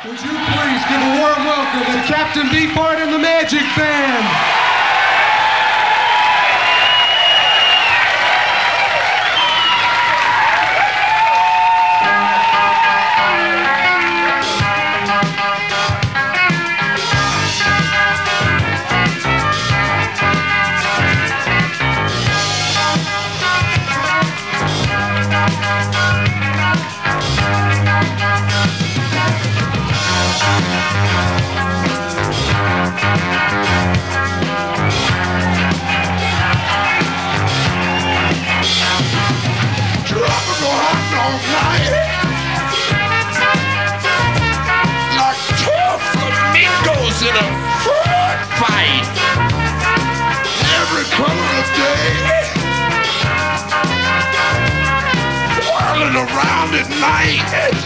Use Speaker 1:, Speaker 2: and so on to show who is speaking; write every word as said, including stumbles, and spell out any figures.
Speaker 1: Would you please give a warm welcome to Captain Beefheart and the Magic Band?
Speaker 2: In a foot fight every color of day, whirling around at night.